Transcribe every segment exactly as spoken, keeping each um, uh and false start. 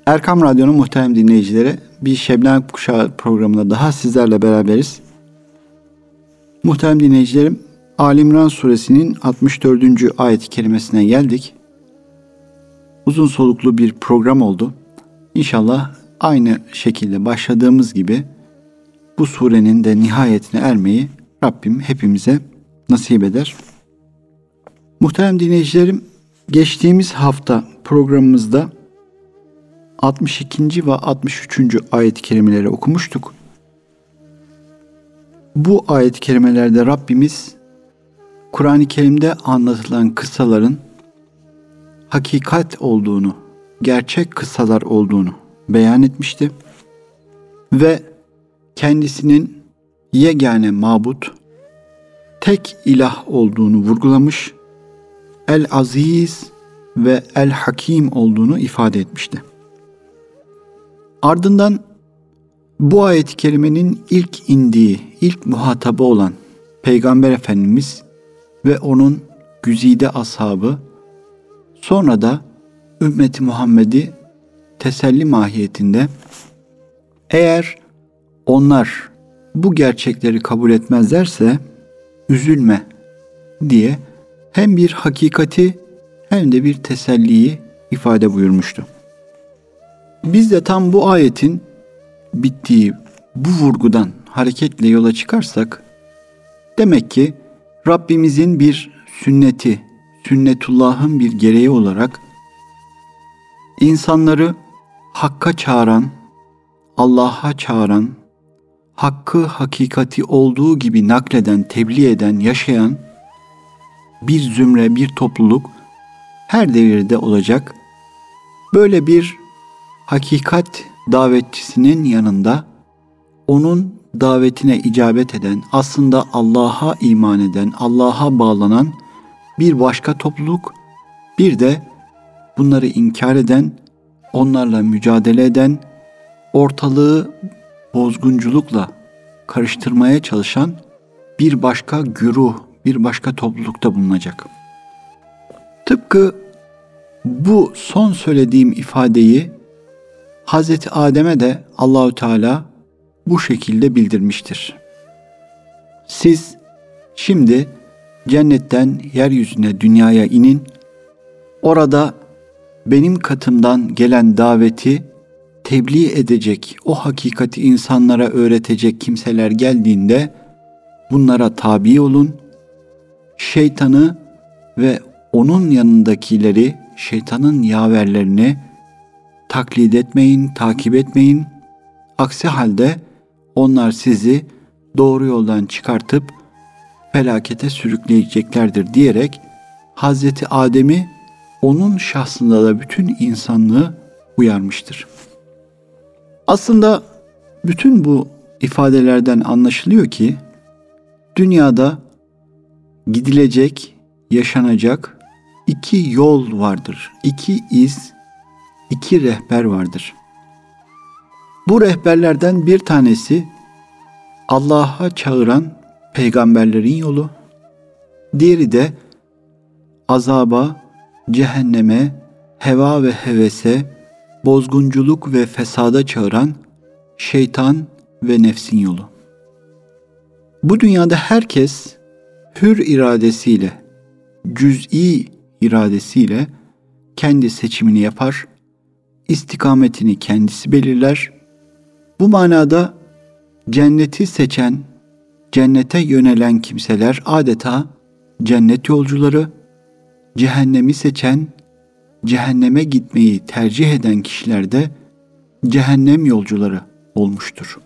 Erkam Radyo'nun muhterem dinleyicileri, bir Şebnem Kuşağı programında daha sizlerle beraberiz. Muhterem dinleyicilerim, Ali İmran Suresinin altmış dördüncü ayet-i kerimesine geldik. Uzun soluklu bir program oldu. İnşallah aynı şekilde başladığımız gibi bu surenin de nihayetine ermeyi Rabbim hepimize nasip eder. Muhterem dinleyicilerim, geçtiğimiz hafta programımızda altmış ikinci ve altmış üçüncü ayet-i kerimeleri okumuştuk. Bu ayet-i kerimelerde Rabbimiz Kur'an-ı Kerim'de anlatılan kıssaların hakikat olduğunu, gerçek kıssalar olduğunu beyan etmişti. Ve kendisinin yegane mabut, tek ilah olduğunu vurgulamış, El-Aziz ve El-Hakim olduğunu ifade etmişti. Ardından bu ayet-i kerimenin ilk indiği, ilk muhatabı olan Peygamber Efendimiz ve onun güzide ashabı, sonra da ümmeti Muhammed'i teselli mahiyetinde, eğer onlar bu gerçekleri kabul etmezlerse üzülme diye hem bir hakikati hem de bir teselliyi ifade buyurmuştu. Biz de tam bu ayetin bittiği bu vurgudan hareketle yola çıkarsak, demek ki Rabbimizin bir sünneti, sünnetullah'ın bir gereği olarak insanları hakka çağıran, Allah'a çağıran, hakkı hakikati olduğu gibi nakleden, tebliğ eden, yaşayan bir zümre, bir topluluk her devirde olacak. Böyle bir hakikat davetçisinin yanında onun davetine icabet eden, aslında Allah'a iman eden, Allah'a bağlanan bir başka topluluk, bir de bunları inkar eden, onlarla mücadele eden, ortalığı bozgunculukla karıştırmaya çalışan bir başka güruh, bir başka toplulukta bulunacak. Tıpkı bu son söylediğim ifadeyi Hazreti Adem'e de Allahu Teala bu şekilde bildirmiştir. Siz şimdi cennetten yeryüzüne, dünyaya inin. Orada benim katımdan gelen daveti tebliğ edecek, o hakikati insanlara öğretecek kimseler geldiğinde bunlara tabi olun. Şeytanı ve onun yanındakileri, şeytanın yaverlerini taklit etmeyin, takip etmeyin. Aksi halde onlar sizi doğru yoldan çıkartıp felakete sürükleyeceklerdir diyerek Hazreti Adem'i, onun şahsında da bütün insanlığı uyarmıştır. Aslında bütün bu ifadelerden anlaşılıyor ki dünyada gidilecek, yaşanacak iki yol vardır. İki iz, iki rehber vardır. Bu rehberlerden bir tanesi Allah'a çağıran peygamberlerin yolu, diğeri de azaba, cehenneme, heva ve hevese, bozgunculuk ve fesada çağıran şeytan ve nefsin yolu. Bu dünyada herkes hür iradesiyle, cüz'i iradesiyle kendi seçimini yapar, istikametini kendisi belirler. Bu manada cenneti seçen, cennete yönelen kimseler adeta cennet yolcuları, cehennemi seçen, cehenneme gitmeyi tercih eden kişiler de cehennem yolcuları olmuştur.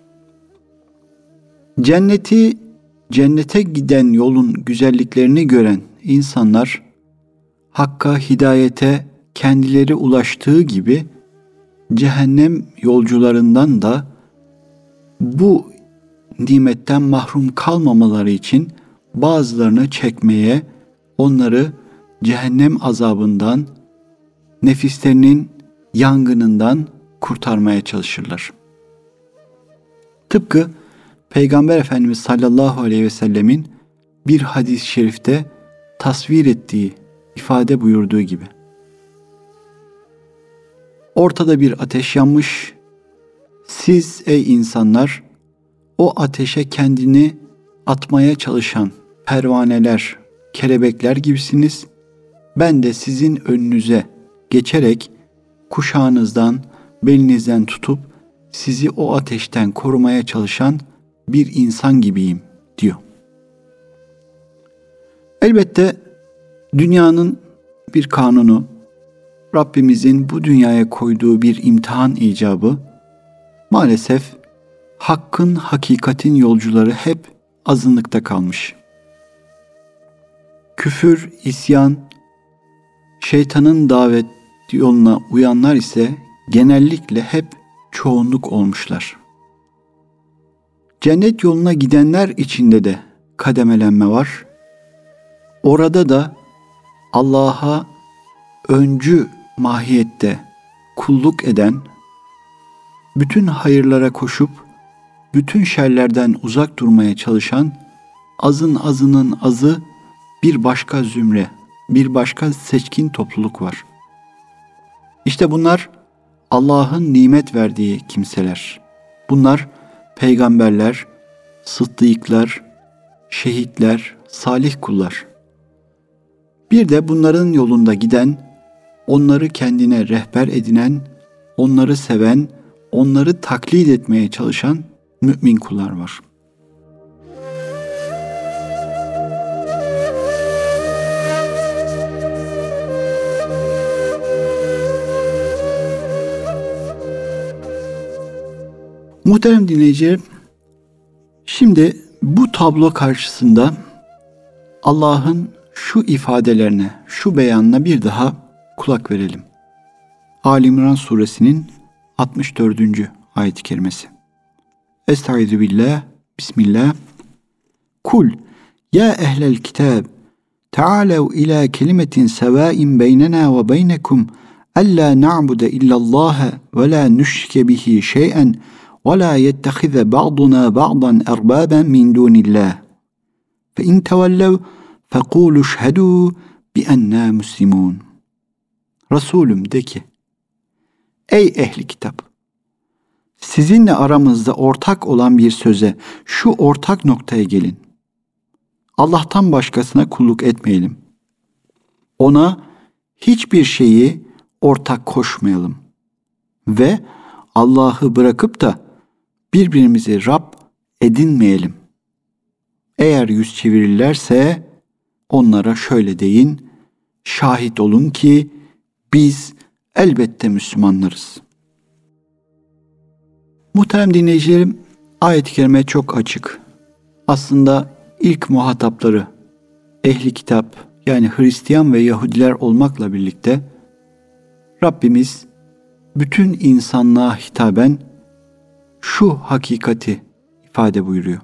Cenneti, cennete giden yolun güzelliklerini gören insanlar, hakka, hidayete kendileri ulaştığı gibi cehennem yolcularından da bu nimetten mahrum kalmamaları için bazılarını çekmeye, onları cehennem azabından, nefislerinin yangınından kurtarmaya çalışırlar. Tıpkı Peygamber Efendimiz sallallahu aleyhi ve sellemin bir hadis-i şerifte tasvir ettiği, ifade buyurduğu gibi. Ortada bir ateş yanmış. Siz ey insanlar o ateşe kendini atmaya çalışan pervaneler, kelebekler gibisiniz. Ben de sizin önünüze geçerek kuşağınızdan, belinizden tutup sizi o ateşten korumaya çalışan bir insan gibiyim diyor. Elbette dünyanın bir kanunu, Rabbimizin bu dünyaya koyduğu bir imtihan icabı, maalesef hakkın, hakikatin yolcuları hep azınlıkta kalmış. Küfür, isyan, şeytanın davet yoluna uyanlar ise genellikle hep çoğunluk olmuşlar. Cennet yoluna gidenler içinde de kademelenme var. Orada da Allah'a öncü mahiyette kulluk eden, bütün hayırlara koşup bütün şerlerden uzak durmaya çalışan azın azının azı bir başka zümre, bir başka seçkin topluluk var. İşte bunlar Allah'ın nimet verdiği kimseler. Bunlar peygamberler, sıddıklar, şehitler, salih kullar. Bir de bunların yolunda giden, onları kendine rehber edinen, onları seven, onları taklit etmeye çalışan mümin kullar var. Muhterem dinleyiciler, şimdi bu tablo karşısında Allah'ın şu ifadelerine, şu beyanına bir daha kulak verelim. Ali İmran suresinin altmış dördüncü ayet-i kerimesi. Estaizu billah, bismillah. Kul ya ehlel kitab ta'alev ila kelimetin sevain beynena ve beynekum alla na'bude illallah ve la nüşrike bihi şey'en ve la yettehize ba'duna ba'dan erbaben min dunillah. Fe in tevellev fekulu şhedû bi enna muslimun. Resulüm de ki, ey ehli kitap, sizinle aramızda ortak olan bir söze, şu ortak noktaya gelin. Allah'tan başkasına kulluk etmeyelim. Ona hiçbir şeyi ortak koşmayalım. Ve Allah'ı bırakıp da birbirimizi Rab edinmeyelim. Eğer yüz çevirirlerse onlara şöyle deyin, şahit olun ki biz elbette Müslümanlarız. Muhterem dinleyicilerim, ayet-i kerime çok açık. Aslında ilk muhatapları ehli kitap, yani Hristiyan ve Yahudiler olmakla birlikte Rabbimiz bütün insanlığa hitaben şu hakikati ifade buyuruyor.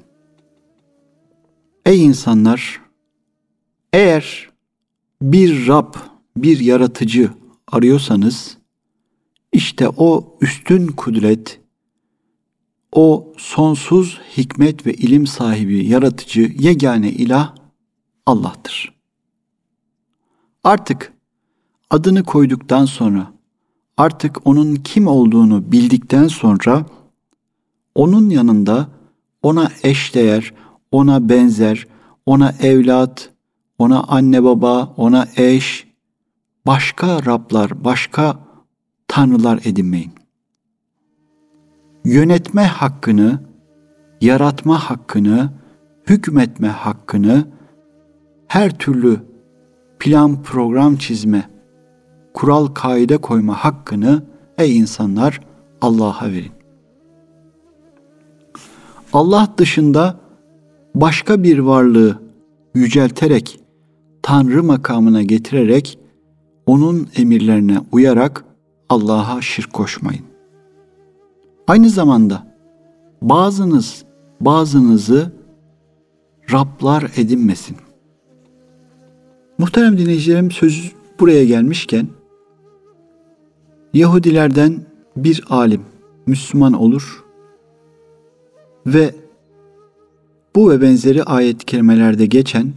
Ey insanlar, eğer bir Rab, bir yaratıcı arıyorsanız, işte o üstün kudret, o sonsuz hikmet ve ilim sahibi, yaratıcı, yegane ilah Allah'tır. Artık adını koyduktan sonra, artık onun kim olduğunu bildikten sonra, onun yanında ona eşdeğer, ona benzer, ona evlat, ona anne baba, ona eş, başka Rablar, başka tanrılar edinmeyin. Yönetme hakkını, yaratma hakkını, hükmetme hakkını, her türlü plan program çizme, kural kaide koyma hakkını ey insanlar Allah'a verin. Allah dışında başka bir varlığı yücelterek, Tanrı makamına getirerek, onun emirlerine uyarak Allah'a şirk koşmayın. Aynı zamanda bazınız bazınızı Rablar edinmesin. Muhterem dinleyicilerim, söz buraya gelmişken Yahudilerden bir alim Müslüman olur ve bu ve benzeri ayet-i kerimelerde geçen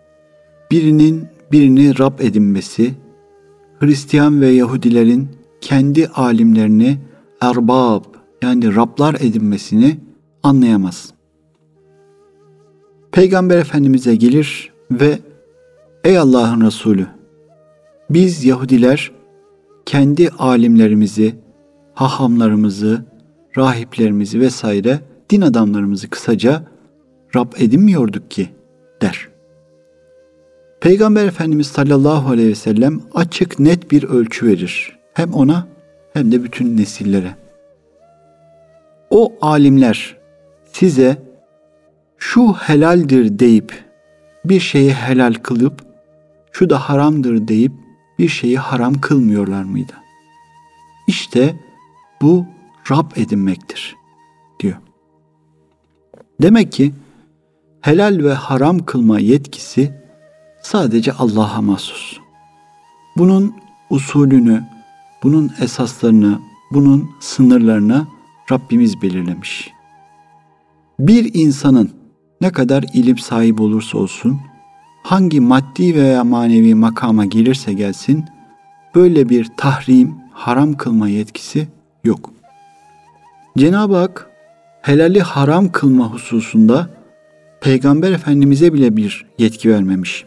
birinin birini Rab edinmesi, Hristiyan ve Yahudilerin kendi alimlerini erbab yani Rablar edinmesini anlayamaz. Peygamber Efendimiz'e gelir ve ey Allah'ın Resulü, biz Yahudiler kendi alimlerimizi, hahamlarımızı, rahiplerimizi vesaire din adamlarımızı kısaca Rab edinmiyorduk ki der. Peygamber Efendimiz sallallahu aleyhi ve sellem açık net bir ölçü verir. Hem ona hem de bütün nesillere. O alimler size şu helaldir deyip bir şeyi helal kılıp şu da haramdır deyip bir şeyi haram kılmıyorlar mıydı? İşte bu Rab edinmektir diyor. Demek ki helal ve haram kılma yetkisi sadece Allah'a mahsus. Bunun usulünü, bunun esaslarını, bunun sınırlarını Rabbimiz belirlemiş. Bir insanın ne kadar ilim sahibi olursa olsun, hangi maddi veya manevi makama gelirse gelsin, böyle bir tahrim, haram kılma yetkisi yok. Cenab-ı Hak helali haram kılma hususunda Peygamber Efendimiz'e bile bir yetki vermemiş.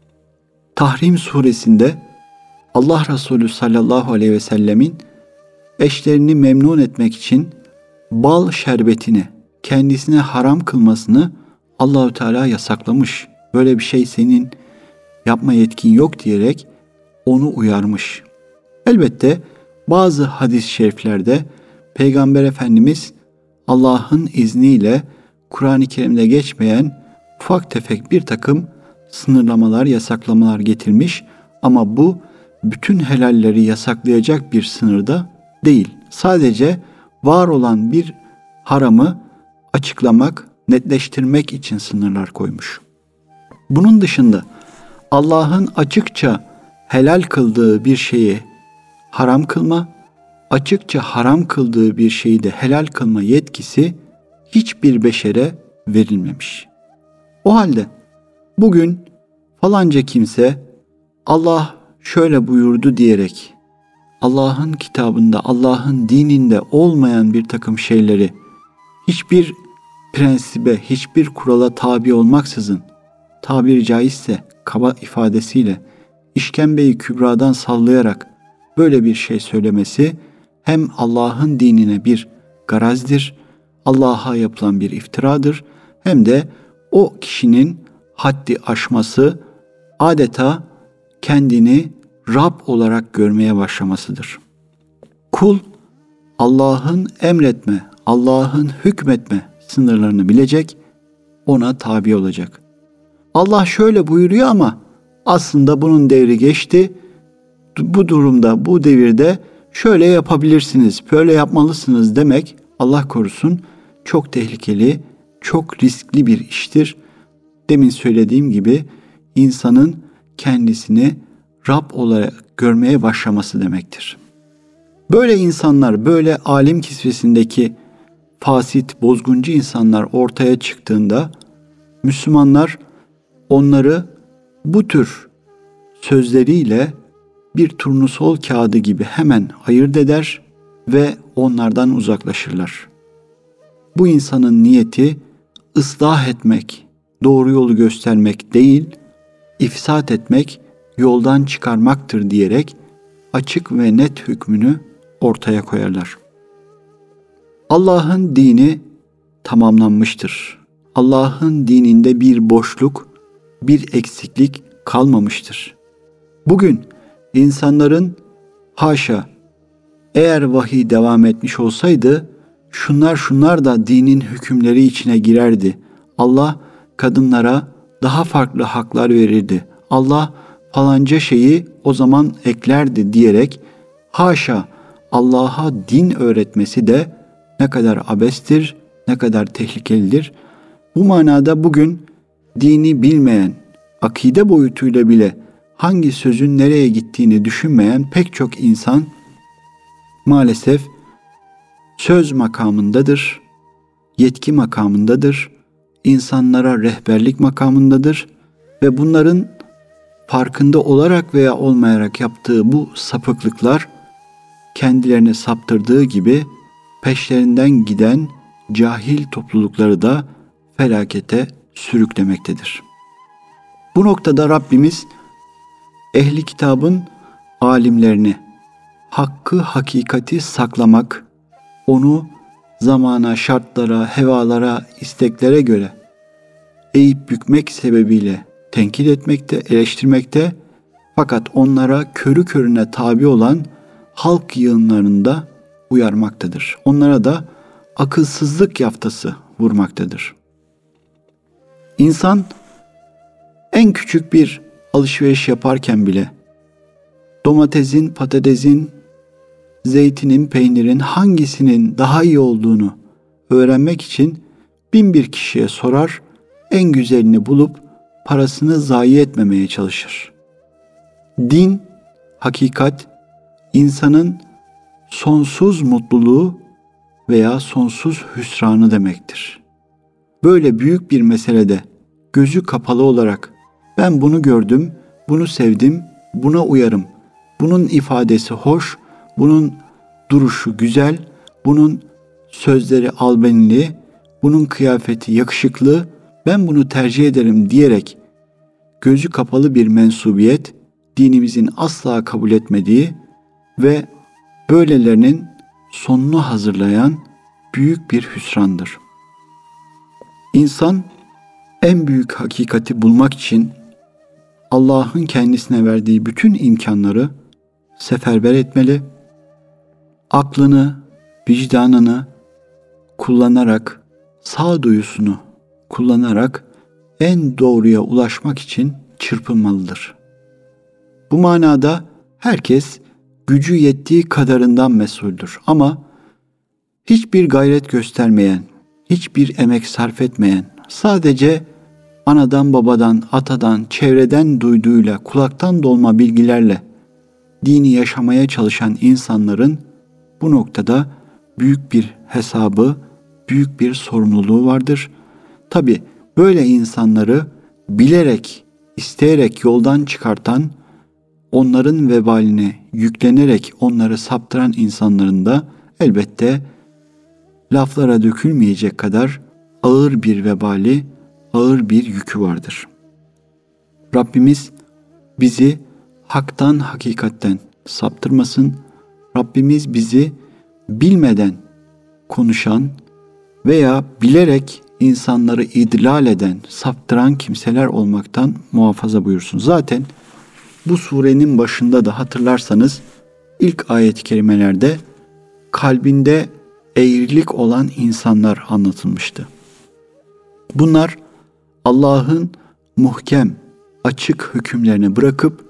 Tahrim suresinde Allah Resulü sallallahu aleyhi ve sellemin eşlerini memnun etmek için bal şerbetini kendisine haram kılmasını Allahu Teala yasaklamış. Böyle bir şey senin yapma yetkin yok diyerek onu uyarmış. Elbette bazı hadis-i şeriflerde Peygamber Efendimiz Allah'ın izniyle Kur'an-ı Kerim'de geçmeyen ufak tefek bir takım sınırlamalar, yasaklamalar getirmiş ama bu bütün helalleri yasaklayacak bir sınırda değil. Sadece var olan bir haramı açıklamak, netleştirmek için sınırlar koymuş. Bunun dışında Allah'ın açıkça helal kıldığı bir şeyi haram kılma, açıkça haram kıldığı bir şeyi de helal kılma yetkisi hiçbir beşere verilmemiş. O halde bugün falanca kimse Allah şöyle buyurdu diyerek Allah'ın kitabında, Allah'ın dininde olmayan bir takım şeyleri hiçbir prensibe, hiçbir kurala tabi olmaksızın, tabiri caizse kaba ifadesiyle işkembeyi kübradan sallayarak böyle bir şey söylemesi hem Allah'ın dinine bir garazdir, Allah'a yapılan bir iftiradır, hem de o kişinin haddi aşması, adeta kendini Rab olarak görmeye başlamasıdır. Kul Allah'ın emretme, Allah'ın hükmetme sınırlarını bilecek, ona tabi olacak. Allah şöyle buyuruyor ama aslında bunun devri geçti. Bu durumda, bu devirde şöyle yapabilirsiniz, böyle yapmalısınız demek Allah korusun çok tehlikeli, çok riskli bir iştir. Demin söylediğim gibi insanın kendisini Rab olarak görmeye başlaması demektir. Böyle insanlar, böyle alim kisvesindeki fasit, bozguncu insanlar ortaya çıktığında Müslümanlar onları bu tür sözleriyle bir turnusol kağıdı gibi hemen ayırt eder ve onlardan uzaklaşırlar. Bu insanın niyeti ıslah etmek, doğru yolu göstermek değil, ifsat etmek, yoldan çıkarmaktır diyerek açık ve net hükmünü ortaya koyarlar. Allah'ın dini tamamlanmıştır. Allah'ın dininde bir boşluk, bir eksiklik kalmamıştır. Bugün insanların haşa eğer vahiy devam etmiş olsaydı şunlar şunlar da dinin hükümleri içine girerdi. Allah kadınlara daha farklı haklar verirdi. Allah falanca şeyi o zaman eklerdi diyerek haşa Allah'a din öğretmesi de ne kadar abestir, ne kadar tehlikelidir. Bu manada bugün dini bilmeyen, akide boyutuyla bile hangi sözün nereye gittiğini düşünmeyen pek çok insan maalesef söz makamındadır, yetki makamındadır, insanlara rehberlik makamındadır ve bunların farkında olarak veya olmayarak yaptığı bu sapıklıklar kendilerini saptırdığı gibi peşlerinden giden cahil toplulukları da felakete sürüklemektedir. Bu noktada Rabbimiz ehli kitabın alimlerini hakkı, hakikati saklamak, onu zamana, şartlara, hevalara, isteklere göre eğip bükmek sebebiyle tenkit etmekte, eleştirmekte, fakat onlara körü körüne tabi olan halk yığınlarında uyarmaktadır. Onlara da akılsızlık yaftası vurmaktadır. İnsan en küçük bir alışveriş yaparken bile domatesin, patatesin, zeytinin, peynirin hangisinin daha iyi olduğunu öğrenmek için bin bir kişiye sorar, en güzelini bulup parasını zayi etmemeye çalışır. Din, hakikat, insanın sonsuz mutluluğu veya sonsuz hüsranı demektir. Böyle büyük bir meselede gözü kapalı olarak ben bunu gördüm, bunu sevdim, buna uyarım, bunun ifadesi hoş, bunun duruşu güzel, bunun sözleri albenili, bunun kıyafeti yakışıklı, ben bunu tercih ederim diyerek gözü kapalı bir mensubiyet, dinimizin asla kabul etmediği ve böylelerinin sonunu hazırlayan büyük bir hüsrandır. İnsan en büyük hakikati bulmak için Allah'ın kendisine verdiği bütün imkanları seferber etmeli, aklını, vicdanını kullanarak, sağduyusunu kullanarak en doğruya ulaşmak için çırpınmalıdır. Bu manada herkes gücü yettiği kadarından mesuldür. Ama hiçbir gayret göstermeyen, hiçbir emek sarf etmeyen, sadece anadan, babadan, atadan, çevreden duyduğuyla, kulaktan dolma bilgilerle dini yaşamaya çalışan insanların bu noktada büyük bir hesabı, büyük bir sorumluluğu vardır. Tabi böyle insanları bilerek, isteyerek yoldan çıkartan, onların vebaline yüklenerek onları saptıran insanların da elbette laflara dökülmeyecek kadar ağır bir vebali, ağır bir yükü vardır. Rabbimiz bizi haktan, hakikatten saptırmasın. Rabbimiz bizi bilmeden konuşan veya bilerek insanları idlal eden, saptıran kimseler olmaktan muhafaza buyursun. Zaten bu surenin başında da hatırlarsanız ilk ayet-i kerimelerde kalbinde eğrilik olan insanlar anlatılmıştı. Bunlar Allah'ın muhkem, açık hükümlerini bırakıp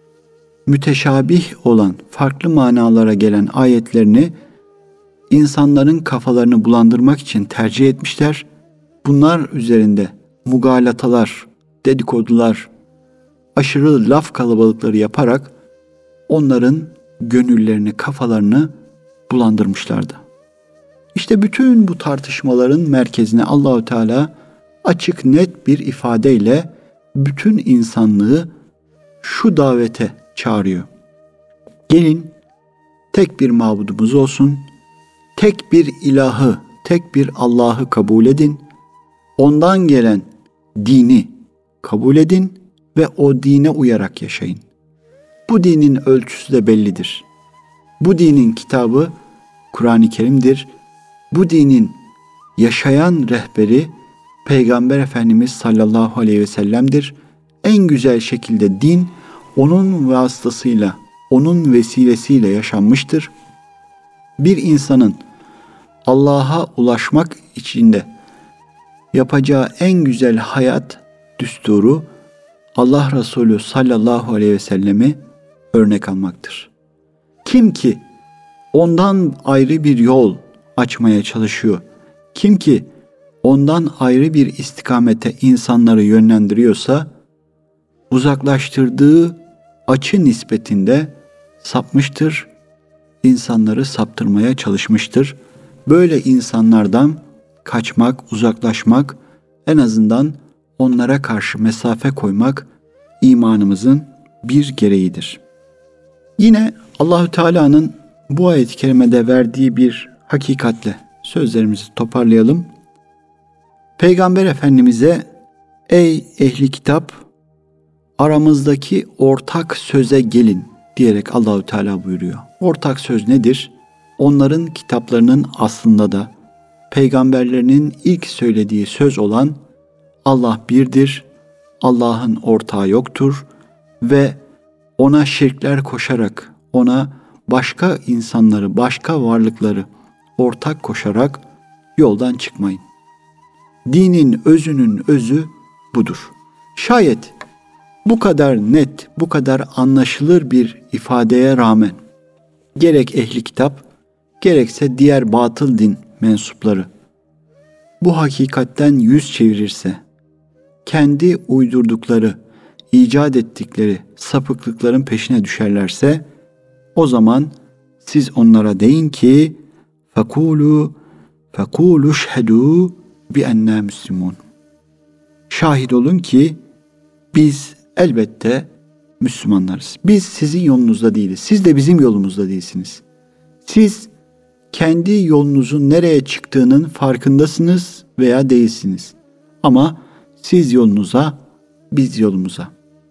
müteşabih olan, farklı manalara gelen ayetlerini insanların kafalarını bulandırmak için tercih etmişler. Bunlar üzerinde mugalatalar, dedikodular, aşırı laf kalabalıkları yaparak onların gönüllerini, kafalarını bulandırmışlardı. İşte bütün bu tartışmaların merkezine Allahu Teala açık net bir ifadeyle bütün insanlığı şu davete çağırıyor. Gelin tek bir mabudumuz olsun, tek bir ilahı, tek bir Allah'ı kabul edin, ondan gelen dini kabul edin ve o dine uyarak yaşayın. Bu dinin ölçüsü de bellidir. Bu dinin kitabı Kur'an-ı Kerim'dir. Bu dinin yaşayan rehberi Peygamber Efendimiz sallallahu aleyhi ve sellem'dir. En güzel şekilde din onun vasıtasıyla, onun vesilesiyle yaşanmıştır. Bir insanın Allah'a ulaşmak için de yapacağı en güzel hayat düsturu Allah Resulü sallallahu aleyhi ve sellemi örnek almaktır. Kim ki ondan ayrı bir yol açmaya çalışıyor, kim ki ondan ayrı bir istikamete insanları yönlendiriyorsa, uzaklaştırdığı açı nispetinde sapmıştır, insanları saptırmaya çalışmıştır. Böyle insanlardan kaçmak, uzaklaşmak, en azından onlara karşı mesafe koymak imanımızın bir gereğidir. Yine Allahü Teala'nın bu ayet-i kerimede verdiği bir hakikatle sözlerimizi toparlayalım. Peygamber Efendimiz'e ey ehli kitap aramızdaki ortak söze gelin diyerek Allahü Teala buyuruyor. Ortak söz nedir? Onların kitaplarının aslında da peygamberlerinin ilk söylediği söz olan Allah birdir, Allah'ın ortağı yoktur ve ona şirkler koşarak, ona başka insanları, başka varlıkları ortak koşarak yoldan çıkmayın. Dinin özünün özü budur. Şayet bu kadar net, bu kadar anlaşılır bir ifadeye rağmen gerek ehli kitap, gerekse diğer batıl din mensupları bu hakikatten yüz çevirirse, kendi uydurdukları, icat ettikleri sapıklıkların peşine düşerlerse, o zaman siz onlara deyin ki فَقُولُوا فَقُولُوا شْهَدُوا بِأَنَّا مُسْلِمُونَ. Şahit olun ki biz elbette Müslümanlarız. Biz sizin yolunuzda değiliz. Siz de bizim yolumuzda değilsiniz. Siz kendi yolunuzun nereye çıktığının farkındasınız veya değilsiniz. Ama siz yolunuza, biz yolumuza.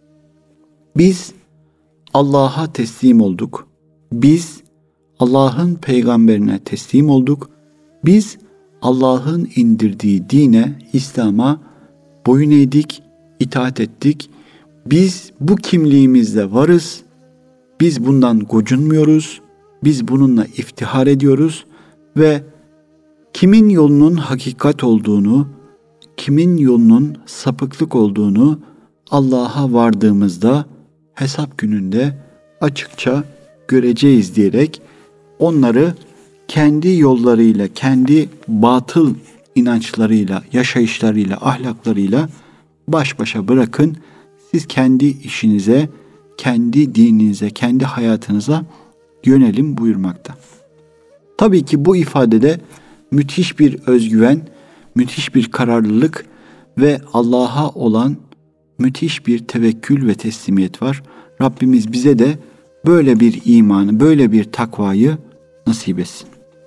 Biz Allah'a teslim olduk. Biz Allah'ın peygamberine teslim olduk. Biz Allah'ın indirdiği dine, İslam'a boyun eğdik, itaat ettik. Biz bu kimliğimizle varız. Biz bundan gocunmuyoruz. Biz bununla iftihar ediyoruz ve kimin yolunun hakikat olduğunu, kimin yolunun sapıklık olduğunu Allah'a vardığımızda hesap gününde açıkça göreceğiz diyerek onları kendi yollarıyla, kendi batıl inançlarıyla, yaşayışlarıyla, ahlaklarıyla baş başa bırakın. Siz kendi işinize, kendi dininize, kendi hayatınıza yönelim buyurmakta. Tabii ki bu ifadede müthiş bir özgüven, müthiş bir kararlılık ve Allah'a olan müthiş bir tevekkül ve teslimiyet var. Rabbimiz bize de böyle bir imanı, böyle bir takvayı nasip etsin.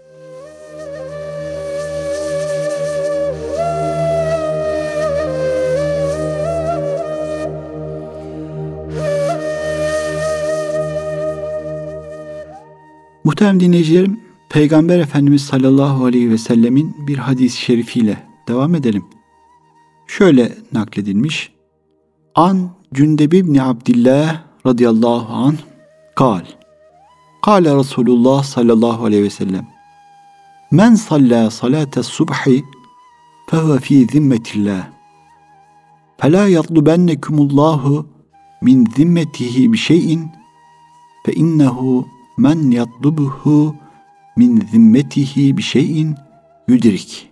Muhterem dinleyicilerim, Peygamber Efendimiz sallallahu aleyhi ve sellemin bir hadis-i şerifiyle devam edelim. Şöyle nakledilmiş. An Cündeb ibn Abdillah radıyallahu anh kal. Kale Resulullah sallallahu aleyhi ve sellem. Men salla salate subhi fehuve fi zimmetillah. Fela yatlubennekumullahu min zimmetihi bi şeyin fe innehu men yatlubuhu min zimmetihi bi şeyin yudrik.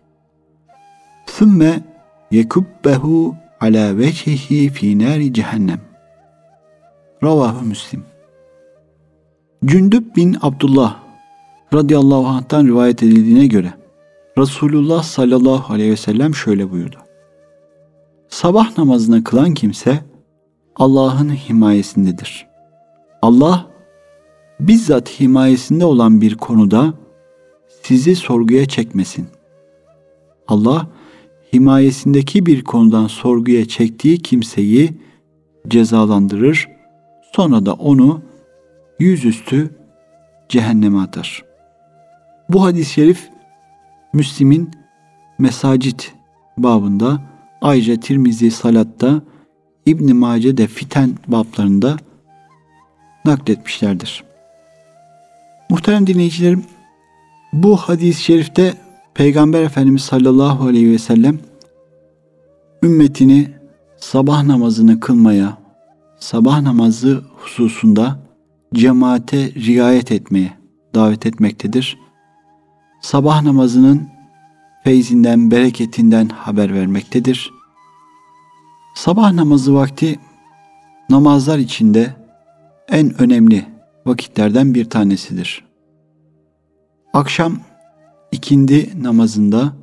Thumme yekubbehu ala vecihi fi nari cehennem. Ravahu Müslim. Cündüb bin Abdullah radıyallahu anh'tan rivayet edildiğine göre Resulullah sallallahu aleyhi ve sellem şöyle buyurdu. Sabah namazını kılan kimse Allah'ın himayesindedir. Allah bizzat himayesinde olan bir konuda sizi sorguya çekmesin. Allah himayesindeki bir konudan sorguya çektiği kimseyi cezalandırır, sonra da onu yüzüstü cehenneme atar. Bu hadis-i şerif Müslim'in Mesacit babında, ayrıca Tirmizi Salat'ta, İbn-i Mace'de Fiten bablarında nakletmişlerdir. Muhterem dinleyicilerim, bu hadis-i şerifte Peygamber Efendimiz sallallahu aleyhi ve sellem ümmetini sabah namazını kılmaya, sabah namazı hususunda cemaate riayet etmeye davet etmektedir. Sabah namazının feyzinden, bereketinden haber vermektedir. Sabah namazı vakti namazlar içinde en önemli vakitlerden bir tanesidir. Akşam ikindi namazında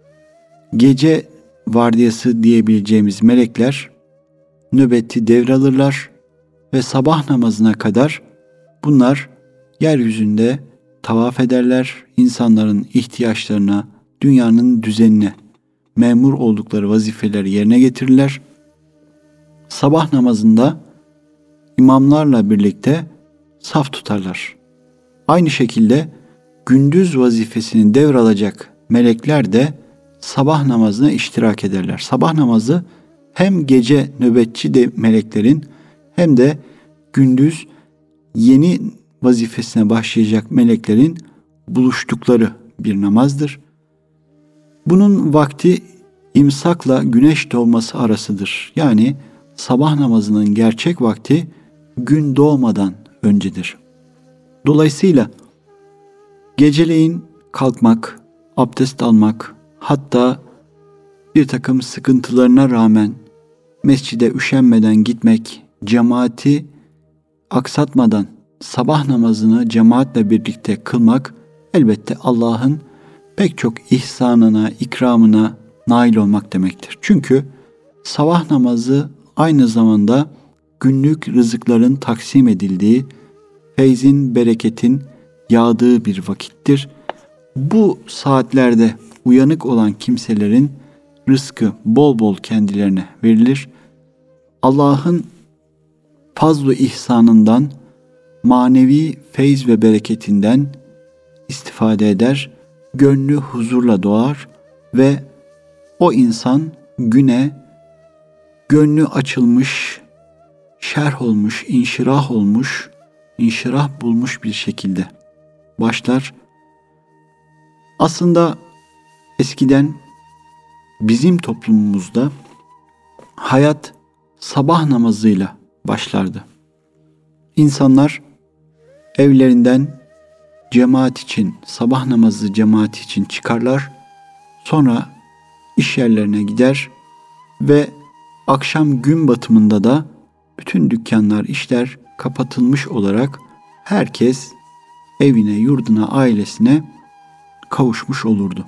gece vardiyası diyebileceğimiz melekler nöbeti devralırlar ve sabah namazına kadar bunlar yeryüzünde tavaf ederler, insanların ihtiyaçlarına, dünyanın düzenine, memur oldukları vazifeleri yerine getirirler. Sabah namazında imamlarla birlikte saf tutarlar. Aynı şekilde gündüz vazifesini devralacak melekler de sabah namazına iştirak ederler. Sabah namazı hem gece nöbetçi de meleklerin hem de gündüz yeni vazifesine başlayacak meleklerin buluştukları bir namazdır. Bunun vakti imsakla güneş doğması arasıdır. Yani sabah namazının gerçek vakti gün doğmadan öncedir. Dolayısıyla geceleyin kalkmak, abdest almak, hatta bir takım sıkıntılarına rağmen mescide üşenmeden gitmek, cemaati aksatmadan sabah namazını cemaatle birlikte kılmak elbette Allah'ın pek çok ihsanına, ikramına nail olmak demektir. Çünkü sabah namazı aynı zamanda günlük rızıkların taksim edildiği, feyzin, bereketin yağdığı bir vakittir. Bu saatlerde uyanık olan kimselerin rızkı bol bol kendilerine verilir. Allah'ın fazl-ı ihsanından, manevi feyz ve bereketinden istifade eder, gönlü huzurla doğar ve o insan güne gönlü açılmış, şerh olmuş, inşirah olmuş, inşirah bulmuş bir şekilde başlar. Aslında eskiden bizim toplumumuzda hayat sabah namazıyla başlardı. İnsanlar evlerinden cemaat için, sabah namazı cemaati için çıkarlar. Sonra iş yerlerine gider ve akşam gün batımında da bütün dükkanlar, işler kapatılmış olarak herkes evine, yurduna, ailesine kavuşmuş olurdu.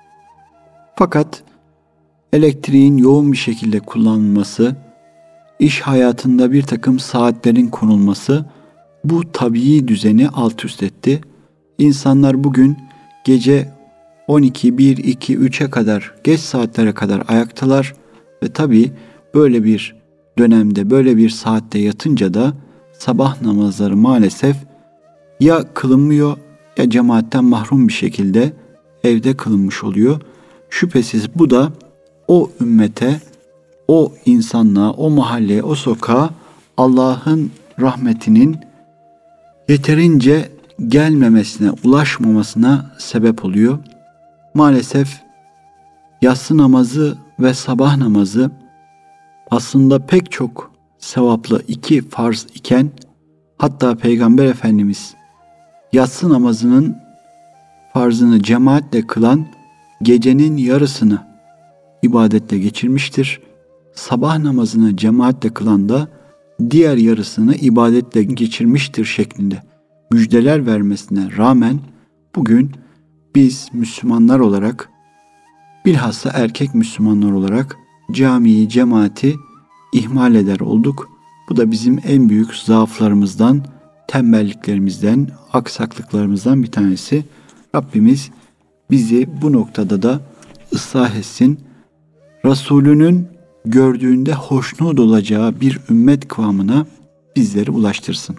Fakat elektriğin yoğun bir şekilde kullanılması, iş hayatında bir takım saatlerin konulması bu tabii düzeni alt üst etti. İnsanlar bugün gece on iki, bir, iki, üçe kadar, geç saatlere kadar ayaktalar ve tabii böyle bir dönemde, böyle bir saatte yatınca da sabah namazları maalesef ya kılınmıyor ya cemaatten mahrum bir şekilde evde kılınmış oluyor. Şüphesiz bu da o ümmete, o insanlığa, o mahalleye, o sokağa Allah'ın rahmetinin yeterince gelmemesine, ulaşmamasına sebep oluyor. Maalesef yatsı namazı ve sabah namazı aslında pek çok sevaplı iki farz iken, hatta Peygamber Efendimiz yatsı namazının farzını cemaatle kılan gecenin yarısını ibadetle geçirmiştir. Sabah namazını cemaatle kılan da diğer yarısını ibadetle geçirmiştir şeklinde müjdeler vermesine rağmen bugün biz Müslümanlar olarak, bilhassa erkek Müslümanlar olarak camiyi, cemaati ihmal eder olduk. Bu da bizim en büyük zaaflarımızdan, tembelliklerimizden, aksaklıklarımızdan bir tanesi. Rabbimiz bizi bu noktada da ıslah etsin. Resulünün gördüğünde hoşnut olacağı bir ümmet kıvamına bizleri ulaştırsın.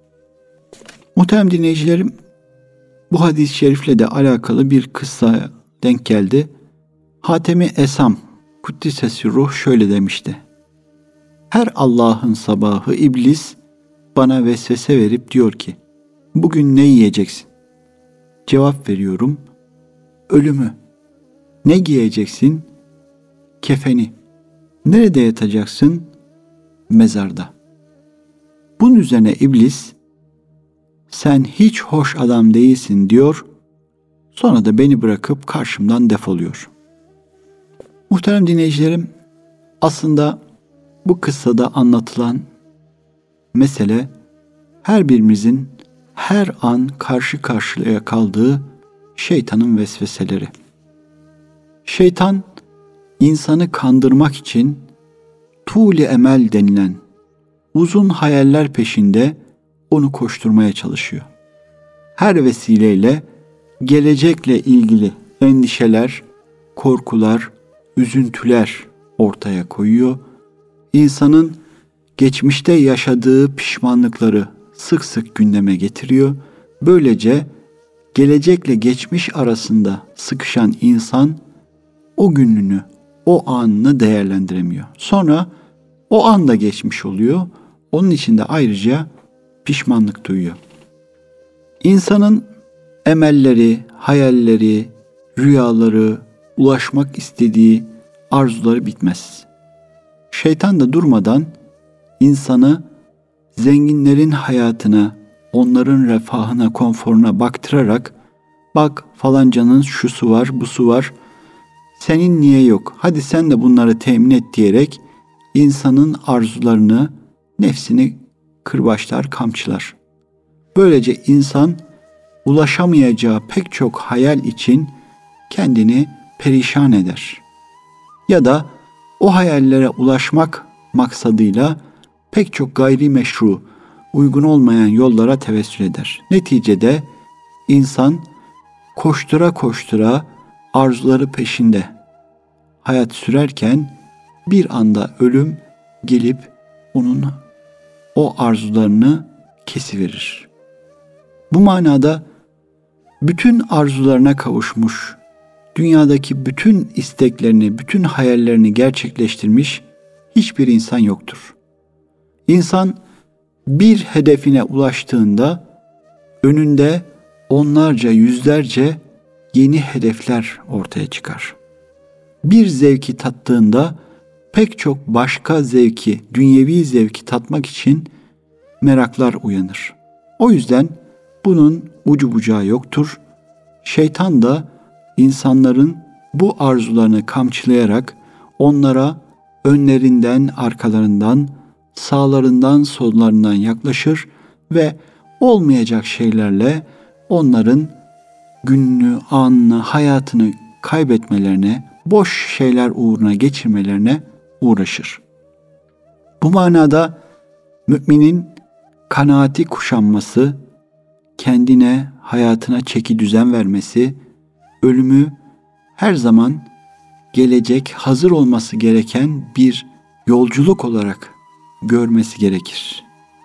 Muhterem dinleyicilerim, bu hadis-i şerifle de alakalı bir kıssa denk geldi. Hatemi Esam Kuddisesi Ruh şöyle demişti. Her Allah'ın sabahı iblis bana vesvese verip diyor ki, bugün ne yiyeceksin? Cevap veriyorum, ölümü. Ne giyeceksin? Kefeni. Nerede yatacaksın? Mezarda. Bunun üzerine iblis, sen hiç hoş adam değilsin diyor, sonra da beni bırakıp karşımdan defoluyor. Muhterem dinleyicilerim, aslında bu kıssada anlatılan mesele her birimizin her an karşı karşıya kaldığı şeytanın vesveseleri. Şeytan insanı kandırmak için tûl-i emel denilen uzun hayaller peşinde onu koşturmaya çalışıyor. her vesileyle gelecekle ilgili endişeler, korkular, üzüntüler ortaya koyuyor. İnsanın geçmişte yaşadığı pişmanlıkları sık sık gündeme getiriyor. Böylece gelecekle geçmiş arasında sıkışan insan o gününü, o anını değerlendiremiyor. Sonra o anda geçmiş oluyor. Onun için de ayrıca pişmanlık duyuyor. İnsanın emelleri, hayalleri, rüyaları, ulaşmak istediği arzuları bitmez. Şeytan da durmadan insanı zenginlerin hayatına, onların refahına, konforuna baktırarak bak falancanın şusu var, busu var, senin niye yok, hadi sen de bunları temin et diyerek insanın arzularını, nefsini kırbaçlar, kamçılar. Böylece insan ulaşamayacağı pek çok hayal için kendini perişan eder. Ya da o hayallere ulaşmak maksadıyla pek çok gayri meşru, uygun olmayan yollara tevessül eder. Neticede insan koştura koştura arzuları peşinde hayat sürerken bir anda ölüm gelip onun o arzularını kesiverir. Bu manada bütün arzularına kavuşmuş, dünyadaki bütün isteklerini, bütün hayallerini gerçekleştirmiş hiçbir insan yoktur. İnsan bir hedefine ulaştığında önünde onlarca, yüzlerce yeni hedefler ortaya çıkar. Bir zevki tattığında pek çok başka zevki, dünyevi zevki tatmak için meraklar uyanır. O yüzden bunun ucu bucağı yoktur. Şeytan da insanların bu arzularını kamçılayarak onlara önlerinden, arkalarından, sağlarından, sollarından yaklaşır ve olmayacak şeylerle onların gününü, anını, hayatını kaybetmelerine, boş şeyler uğruna geçirmelerine uğraşır. Bu manada müminin kanaati kuşanması, kendine, hayatına çeki düzen vermesi, ölümü her zaman gelecek, hazır olması gereken bir yolculuk olarak görmesi gerekir.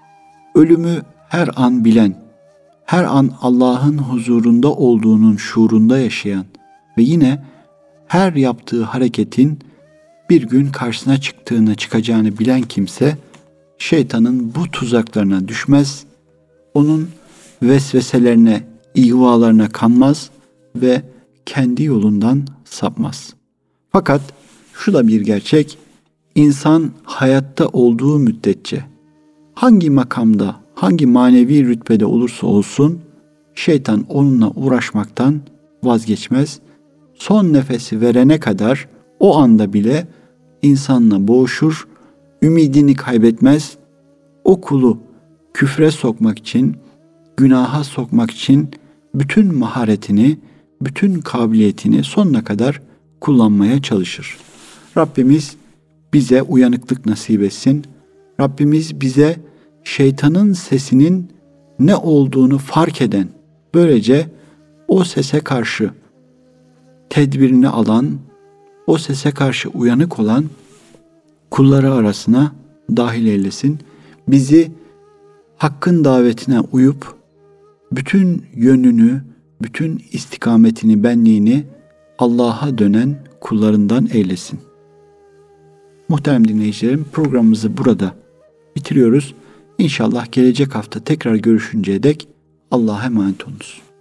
Ölümü her an bilen, her an Allah'ın huzurunda olduğunun şuurunda yaşayan ve yine her yaptığı hareketin bir gün karşısına çıktığını, çıkacağını bilen kimse şeytanın bu tuzaklarına düşmez, onun vesveselerine, ihvalarına kanmaz ve kendi yolundan sapmaz. Fakat şu da bir gerçek, insan hayatta olduğu müddetçe hangi makamda, hangi manevi rütbede olursa olsun şeytan onunla uğraşmaktan vazgeçmez. Son nefesi verene kadar o anda bile insanla boğuşur, ümidini kaybetmez. O kulu küfre sokmak için, günaha sokmak için bütün maharetini, bütün kabiliyetini sonuna kadar kullanmaya çalışır. Rabbimiz bize uyanıklık nasip etsin. Rabbimiz bize şeytanın sesinin ne olduğunu fark eden, böylece o sese karşı tedbirini alan, o sese karşı uyanık olan kulları arasına dahil eylesin. Bizi hakkın davetine uyup bütün yönünü, bütün istikametini, benliğini Allah'a dönen kullarından eylesin. Muhterem dinleyicilerim, programımızı burada bitiriyoruz. İnşallah gelecek hafta tekrar görüşünceye dek Allah'a emanet olunuz.